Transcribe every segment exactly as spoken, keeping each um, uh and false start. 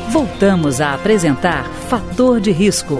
Voltamos a apresentar Fator de Risco.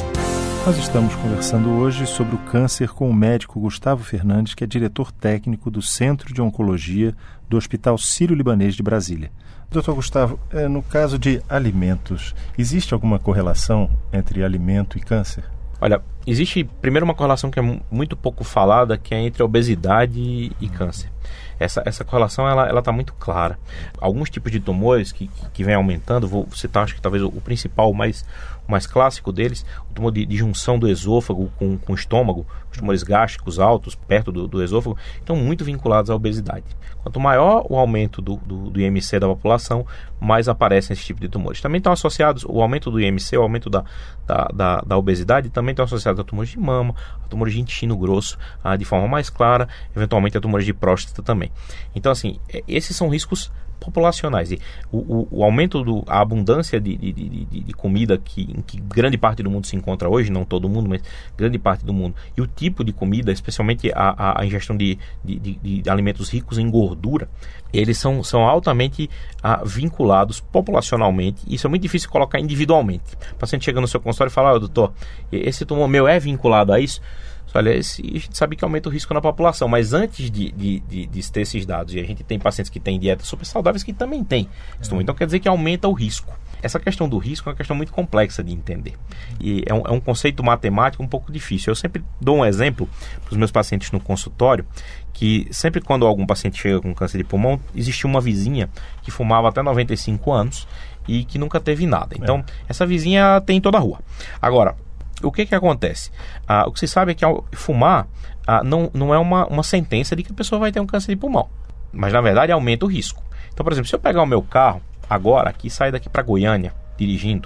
Nós estamos conversando hoje sobre o câncer com o médico Gustavo Fernandes, que é diretor técnico do Centro de Oncologia do Hospital Sírio-Libanês de Brasília. doutor Gustavo, no caso de alimentos, existe alguma correlação entre alimento e câncer? Olha, existe primeiro uma correlação que é muito pouco falada, que é entre obesidade e câncer. Essa, essa correlação ela ela está muito clara. Alguns tipos de tumores que, que, que vem aumentando, vou citar acho que talvez o, o principal, o mais, o mais clássico deles, o tumor de, de junção do esôfago com, com o estômago, os tumores gástricos altos perto do, do esôfago, estão muito vinculados à obesidade. Quanto maior o aumento do, do, do I M C da população, mais aparecem esse tipo de tumores. Também estão associados, o aumento do I M C, o aumento da, da, da, da obesidade, também estão associados a tumores de mama, a tumores de intestino grosso, a, de forma mais clara, eventualmente a tumores de próstata também. Então, assim, esses são riscos populacionais. E o, o, o aumento, do, a abundância de, de, de, de comida que, em que grande parte do mundo se encontra hoje, não todo mundo, mas grande parte do mundo, e o tipo de comida, especialmente a, a, a ingestão de, de, de, de alimentos ricos em gordura, eles são, são altamente ah, vinculados populacionalmente. Isso é muito difícil colocar individualmente. O paciente chega no seu consultório e fala: oh, doutor, esse tumor meu é vinculado a isso? Olha, esse, a gente sabe que aumenta o risco na população, mas antes de, de, de, de ter esses dados, e a gente tem pacientes que têm dietas super saudáveis que também têm, uhum. Então quer dizer que aumenta o risco. Essa questão do risco é uma questão muito complexa de entender. E é um, é um conceito matemático um pouco difícil. Eu sempre dou um exemplo para os meus pacientes no consultório, que sempre quando algum paciente chega com câncer de pulmão, existia uma vizinha que fumava até noventa e cinco anos e que nunca teve nada. Então, é. essa vizinha tem em toda a rua. Agora, o que que acontece? Ah, o que se sabe é que ao fumar ah, não, não é uma, uma sentença de que a pessoa vai ter um câncer de pulmão. Mas, na verdade, aumenta o risco. Então, por exemplo, se eu pegar o meu carro agora, aqui, sair daqui para Goiânia, dirigindo,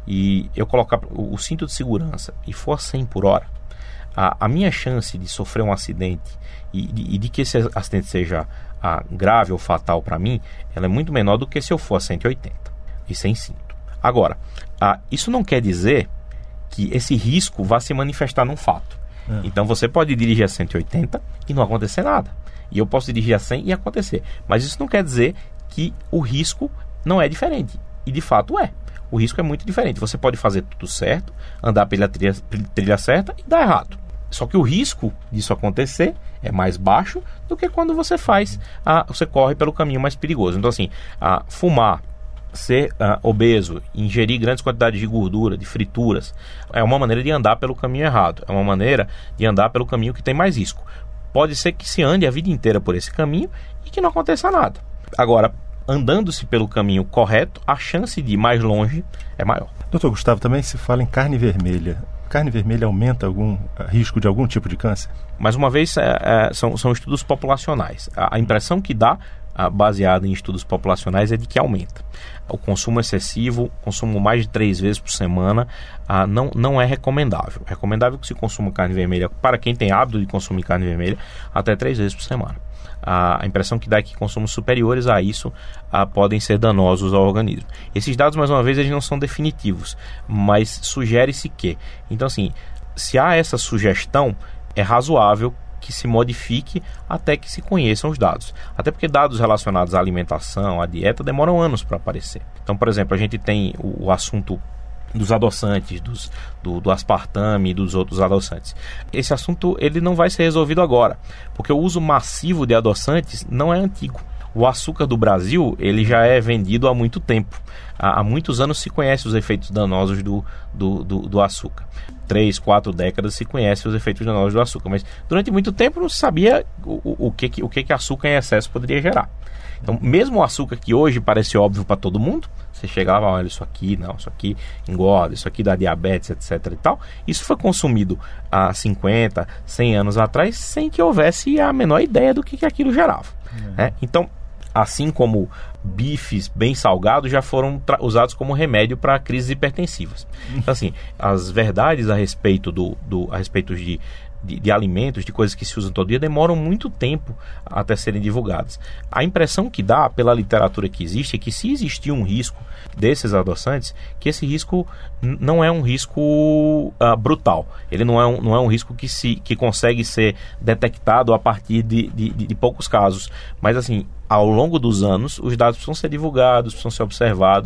e eu colocar o, o cinto de segurança e for a cem por hora, a, a minha chance de sofrer um acidente e de, e de que esse acidente seja ah, grave ou fatal para mim, ela é muito menor do que se eu for a cento e oitenta e sem cinto. Agora, ah, isso não quer dizer que esse risco vai se manifestar num fato. É. Então você pode dirigir a cento e oitenta e não acontecer nada. E eu posso dirigir a cem e acontecer. Mas isso não quer dizer que o risco não é diferente. E de fato é. O risco é muito diferente. Você pode fazer tudo certo, andar pela trilha, trilha certa e dar errado. Só que o risco disso acontecer é mais baixo do que quando você faz, a, você corre pelo caminho mais perigoso. Então assim, a fumar, ser uh, obeso, ingerir grandes quantidades de gordura, de frituras, é uma maneira de andar pelo caminho errado, é uma maneira de andar pelo caminho que tem mais risco. Pode ser que se ande a vida inteira por esse caminho e que não aconteça nada. Agora, andando-se pelo caminho correto, a chance de ir mais longe é maior. doutor Gustavo, também se fala em carne vermelha. Carne vermelha aumenta algum risco de algum tipo de câncer? Mais uma vez, é, é, são, são estudos populacionais. A, a impressão que dá, baseado em estudos populacionais, é de que aumenta. O consumo excessivo, consumo mais de três vezes por semana, ah, não, não é recomendável. É recomendável que se consuma carne vermelha, para quem tem hábito de consumir carne vermelha, até três vezes por semana. Ah, a impressão que dá é que consumos superiores a isso ah, podem ser danosos ao organismo. Esses dados, mais uma vez, eles não são definitivos, mas sugere-se que. Então, assim, se há essa sugestão, é razoável que se modifique até que se conheçam os dados. Até porque dados relacionados à alimentação, à dieta, demoram anos para aparecer. Então, por exemplo, a gente tem o, o assunto dos adoçantes, dos, do, do aspartame e dos outros adoçantes. Esse assunto ele não vai ser resolvido agora, porque o uso massivo de adoçantes não é antigo. O açúcar do Brasil ele já é vendido há muito tempo. Há, há muitos anos se conhece os efeitos danosos do, do, do, do açúcar. Três, quatro décadas se conhece os efeitos danosos do açúcar. Mas durante muito tempo não se sabia o, o, o, que, o que açúcar em excesso poderia gerar. Então, mesmo o açúcar que hoje parece óbvio para todo mundo, você chegava, olha, isso aqui, não, isso aqui engorda, isso aqui dá diabetes, etc e tal. Isso foi consumido há cinquenta, cem anos atrás, sem que houvesse a menor ideia do que, que aquilo gerava. Uhum. Né? Então, assim como bifes bem salgados já foram usados como remédio para crises hipertensivas. Então, assim, as verdades a respeito, do, do, a respeito de, de, de alimentos, de coisas que se usam todo dia, demoram muito tempo até serem divulgadas. A impressão que dá pela literatura que existe é que se existir um risco desses adoçantes, que esse risco n- não é um risco uh, brutal. Ele não é um, não é um risco que, se, que consegue ser detectado a partir de, de, de poucos casos. Mas, assim, ao longo dos anos, os dados precisam ser divulgados, precisam ser observados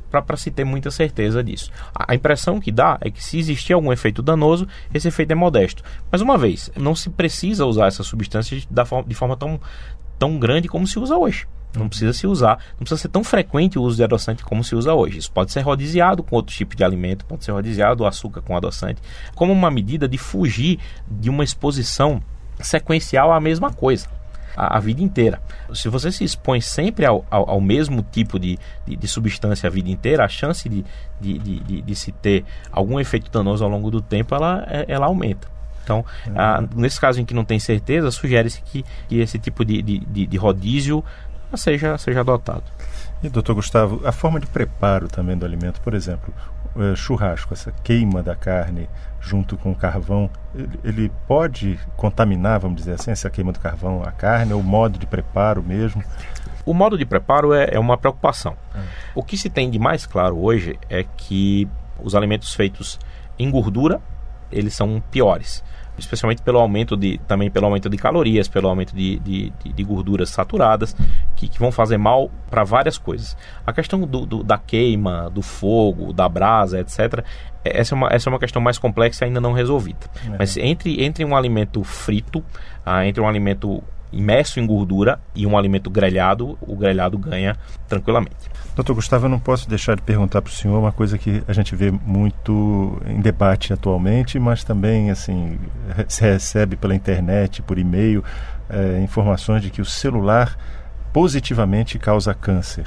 para se ter muita certeza disso. A, a impressão que dá é que se existir algum efeito danoso, esse efeito é modesto. Mas uma vez, não se precisa usar essa substância da forma, de forma tão, tão grande como se usa hoje. Não precisa se usar, não precisa ser tão frequente o uso de adoçante como se usa hoje. Isso pode ser rodiziado com outro tipo de alimento, pode ser rodiziado o açúcar com adoçante, como uma medida de fugir de uma exposição sequencial à mesma coisa a, a vida inteira. Se você se expõe sempre ao, ao, ao mesmo tipo de, de, de substância a vida inteira, a chance de, de, de, de, de se ter algum efeito danoso ao longo do tempo, ela, ela aumenta. Então, uhum. ah, nesse caso em que não tem certeza, sugere-se que, que esse tipo de, de, de, de rodízio seja, seja adotado. E, doutor Gustavo, a forma de preparo também do alimento, por exemplo, é, churrasco, essa queima da carne junto com o carvão, ele, ele pode contaminar, vamos dizer assim, essa queima do carvão, a carne, ou o modo de preparo mesmo? O modo de preparo é, é uma preocupação. Hum. O que se tem de mais claro hoje é que os alimentos feitos em gordura, eles são piores, especialmente pelo aumento de, também pelo aumento de calorias, pelo aumento de, de, de, de gorduras saturadas, que, que vão fazer mal para várias coisas. A questão do, do, da queima, do fogo, da brasa, etcétera, essa é uma, essa é uma questão mais complexa e ainda não resolvida. Uhum. Mas entre, entre um alimento frito, ah, entre um alimento imerso em gordura e um alimento grelhado, o grelhado ganha tranquilamente. Doutor Gustavo, eu não posso deixar de perguntar para o senhor uma coisa que a gente vê muito em debate atualmente, mas também assim, se recebe pela internet, por e-mail, é, informações de que o celular positivamente causa câncer.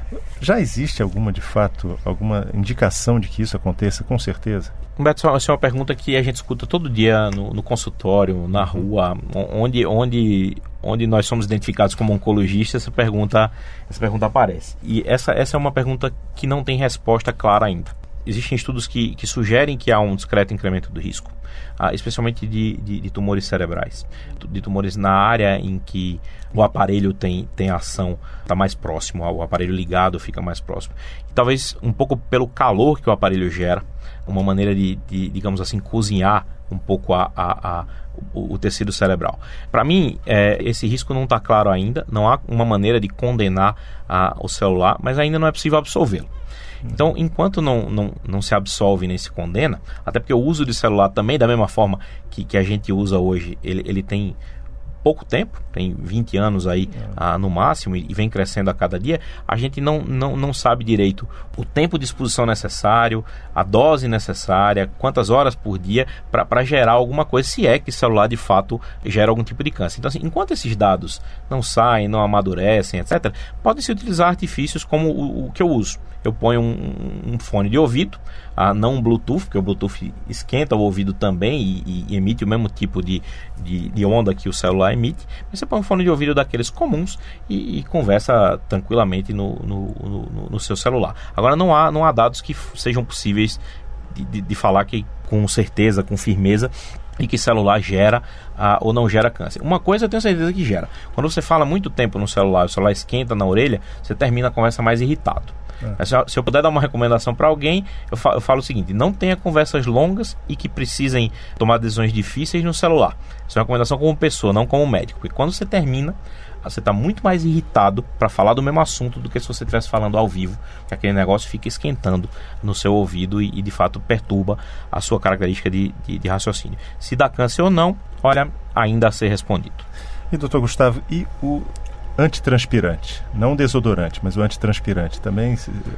Já existe alguma, de fato, alguma indicação de que isso aconteça, com certeza? Humberto, essa é uma pergunta que a gente escuta todo dia no, no consultório, na rua, onde, onde, onde nós somos identificados como oncologistas, essa pergunta, essa pergunta aparece. E essa, essa é uma pergunta que não tem resposta clara ainda. Existem estudos que, que sugerem que há um discreto incremento do risco, ah, especialmente de, de, de tumores cerebrais, de tumores na área em que o aparelho tem, tem ação, está mais próximo, o aparelho ligado fica mais próximo. E talvez um pouco pelo calor que o aparelho gera, uma maneira de, de digamos assim, cozinhar um pouco a, a, a, o, o tecido cerebral. Para mim, é, esse risco não está claro ainda, não há uma maneira de condenar a, o celular, mas ainda não é possível absolvê-lo. Então, enquanto não, não, não se absolve nem se condena, até porque o uso de celular também, da mesma forma que, que a gente usa hoje, ele, ele tem pouco tempo, tem vinte anos aí é. ah, no máximo, e, e vem crescendo a cada dia, a gente não, não, não sabe direito o tempo de exposição necessário, a dose necessária, quantas horas por dia para gerar alguma coisa, se é que o celular de fato gera algum tipo de câncer. Então, assim, enquanto esses dados não saem, não amadurecem, etcétera, podem-se utilizar artifícios como o, o que eu uso. Eu ponho um, um fone de ouvido, ah, não um Bluetooth, porque o Bluetooth esquenta o ouvido também e, e emite o mesmo tipo de, de, de onda que o celular emite. Mas você põe um fone de ouvido daqueles comuns e, e conversa tranquilamente no, no, no, no seu celular. Agora, não há, não há dados que f- sejam possíveis de, de, de falar que, com certeza, com firmeza, e que celular gera ah, ou não gera câncer. Uma coisa eu tenho certeza que gera. Quando você fala muito tempo no celular, o celular esquenta na orelha, você termina a conversa mais irritado. É. Se, eu, se eu puder dar uma recomendação para alguém, eu falo, eu falo o seguinte: não tenha conversas longas e que precisem tomar decisões difíceis no celular. Isso é uma recomendação como pessoa, não como médico. Porque quando você termina, você está muito mais irritado para falar do mesmo assunto do que se você estivesse falando ao vivo, que aquele negócio fica esquentando no seu ouvido e, e de fato perturba a sua característica de, de, de raciocínio. Se dá câncer ou não, olha, ainda a ser respondido. E doutor Gustavo, e o antitranspirante, não o desodorante, mas o antitranspirante, também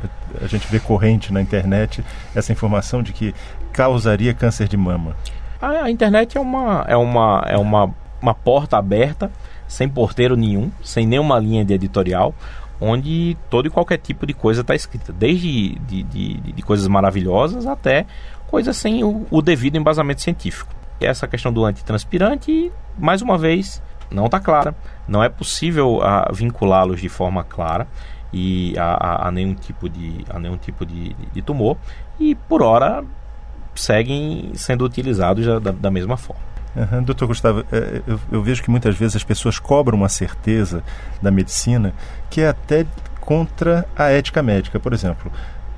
a gente vê corrente na internet essa informação de que causaria câncer de mama? A, a internet é uma, é uma, é uma, uma porta aberta, sem porteiro nenhum, sem nenhuma linha de editorial, onde todo e qualquer tipo de coisa está escrita, desde de, de, de coisas maravilhosas até coisas sem o, o devido embasamento científico. E essa questão do antitranspirante, mais uma vez, não está clara, não é possível uh, vinculá-los de forma clara e a, a, a nenhum tipo de, a nenhum tipo de, de, de tumor, e por hora seguem sendo utilizados da, da mesma forma. Uhum. Doutor Gustavo, eu, eu vejo que muitas vezes as pessoas cobram uma certeza da medicina que é até contra a ética médica. Por exemplo,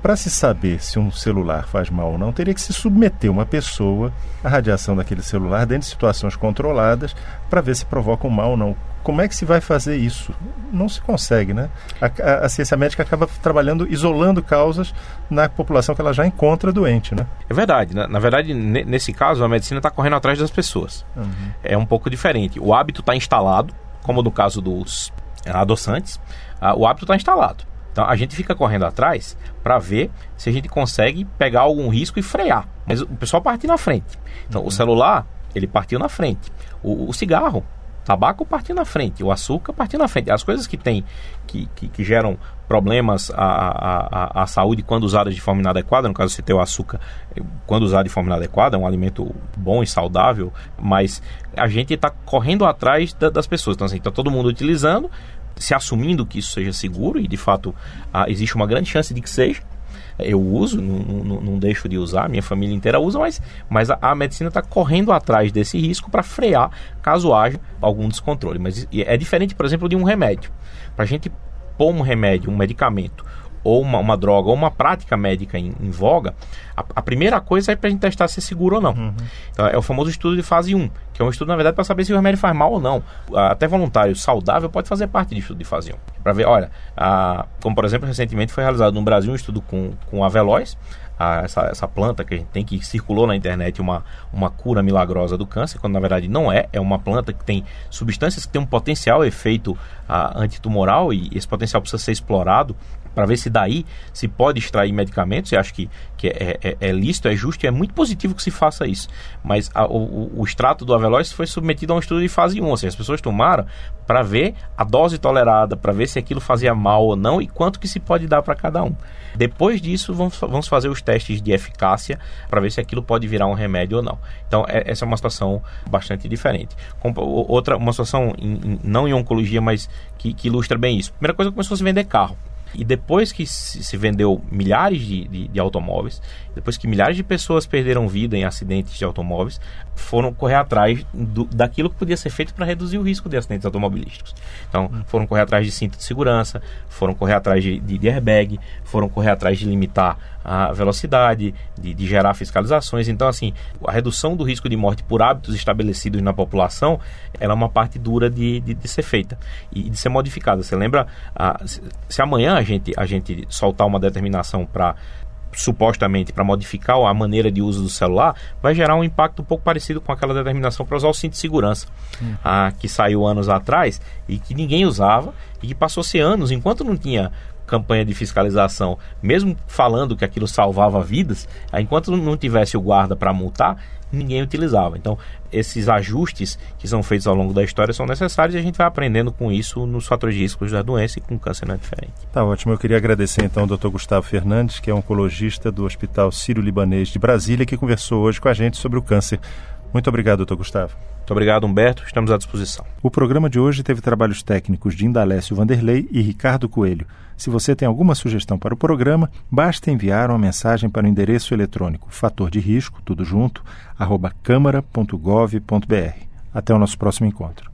para se saber se um celular faz mal ou não, teria que se submeter uma pessoa à radiação daquele celular dentro de situações controladas para ver se provoca um mal ou não. Como é que se vai fazer isso? Não se consegue, né? A, a, a ciência médica acaba trabalhando, isolando causas na população que ela já encontra doente, né? É verdade. Na, na verdade, ne, nesse caso, a medicina está correndo atrás das pessoas. Uhum. É um pouco diferente. O hábito está instalado, como no caso dos adoçantes, uh, o hábito está instalado. Então, a gente fica correndo atrás para ver se a gente consegue pegar algum risco e frear. Mas o pessoal partiu na frente. Então, uhum. o celular, ele partiu na frente. O, o cigarro, tabaco partiu na frente, o açúcar partiu na frente. As coisas que tem, que, que, que geram problemas à, à, à saúde quando usadas de forma inadequada, no caso você tem o açúcar, quando usado de forma inadequada, é um alimento bom e saudável, mas a gente está correndo atrás da, das pessoas. Então, assim, está todo mundo utilizando, se assumindo que isso seja seguro, e de fato ah, existe uma grande chance de que seja. Eu uso, não, não, não deixo de usar, minha família inteira usa, mas, mas a, a medicina está correndo atrás desse risco para frear caso haja algum descontrole. Mas é diferente, por exemplo, de um remédio. Para a gente pôr um remédio, um medicamento, ou uma, uma droga, ou uma prática médica em, em voga, a, a primeira coisa é para a gente testar se é seguro ou não. Uhum. Então, é o famoso estudo de fase um, que é um estudo, na verdade, para saber se o remédio faz mal ou não. Até voluntário saudável pode fazer parte do estudo de fase um. Para ver, olha, a, como por exemplo, recentemente foi realizado no Brasil um estudo com, com a Veloz, a, essa, essa planta que a gente tem, que circulou na internet uma, uma cura milagrosa do câncer, quando na verdade não é. É uma planta que tem substâncias que tem um potencial efeito a, antitumoral, e esse potencial precisa ser explorado para ver se daí se pode extrair medicamentos. Eu acho que, que é, é, é lícito, é justo e é muito positivo que se faça isso. Mas a, o, o extrato do Aveloz foi submetido a um estudo de fase um, ou seja, as pessoas tomaram para ver a dose tolerada, para ver se aquilo fazia mal ou não e quanto que se pode dar para cada um. Depois disso, vamos, vamos fazer os testes de eficácia para ver se aquilo pode virar um remédio ou não. Então, é, essa é uma situação bastante diferente. Com, outra, uma situação, em, em, não em oncologia, mas que, que ilustra bem isso. Primeira coisa, começou a se vender carro. E depois que se vendeu milhares de, de, de automóveis, depois que milhares de pessoas perderam vida em acidentes de automóveis, foram correr atrás do, daquilo que podia ser feito para reduzir o risco de acidentes automobilísticos. Então, foram correr atrás de cinto de segurança, foram correr atrás de, de, de airbag, foram correr atrás de limitar a velocidade, de, de gerar fiscalizações. Então, assim, a redução do risco de morte por hábitos estabelecidos na população, ela é uma parte dura de, de, de ser feita e de ser modificada. Você lembra, ah, se, se amanhã a gente, a gente soltar uma determinação para supostamente para modificar a maneira de uso do celular, vai gerar um impacto um pouco parecido com aquela determinação para usar o cinto de segurança, hum. ah, que saiu anos atrás e que ninguém usava e que passou-se anos, enquanto não tinha campanha de fiscalização, mesmo falando que aquilo salvava vidas, enquanto não tivesse o guarda para multar, ninguém utilizava. Então, esses ajustes que são feitos ao longo da história são necessários e a gente vai aprendendo com isso nos fatores de risco da doença, e com câncer não é diferente. Tá ótimo. Eu queria agradecer então ao doutor Gustavo Fernandes, que é oncologista do Hospital Sírio-Libanês de Brasília, que conversou hoje com a gente sobre o câncer. Muito obrigado, doutor Gustavo. Muito obrigado, Humberto. Estamos à disposição. O programa de hoje teve trabalhos técnicos de Indalécio Vanderlei e Ricardo Coelho. Se você tem alguma sugestão para o programa, basta enviar uma mensagem para o endereço eletrônico fator de risco, tudo junto, arroba câmara ponto gov ponto br. Até o nosso próximo encontro.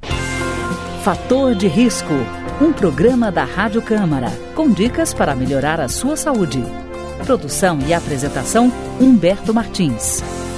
Fator de Risco, um programa da Rádio Câmara, com dicas para melhorar a sua saúde. Produção e apresentação, Humberto Martins.